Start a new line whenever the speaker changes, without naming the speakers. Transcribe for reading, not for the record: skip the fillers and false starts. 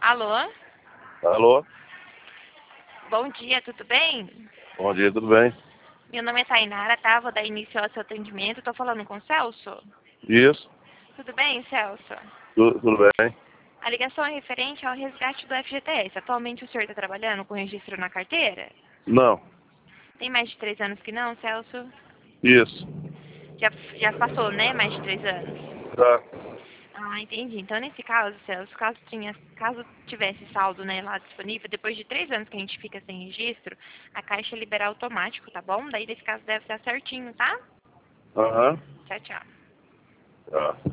Alô?
Alô?
Bom dia, tudo bem?
Bom dia, tudo bem?
Meu nome é Tainara, tá? Vou dar início ao seu atendimento. Tô falando com o Celso?
Isso,
Tudo bem, Celso?
tudo bem?
A ligação é referente ao resgate do FGTS. Atualmente o senhor está trabalhando com registro na carteira?
Não,
Tem mais de 3 anos que não, Celso?
isso.
Já passou, né? Mais de 3 anos.
Tá.
Ah, entendi. Então, nesse caso, Celso, caso tivesse saldo, né, lá disponível, depois de 3 anos que a gente fica sem registro, a Caixa libera automático, tá bom? Daí, nesse caso, deve estar certinho, tá?
Aham.
Tchau, tchau.
Tá.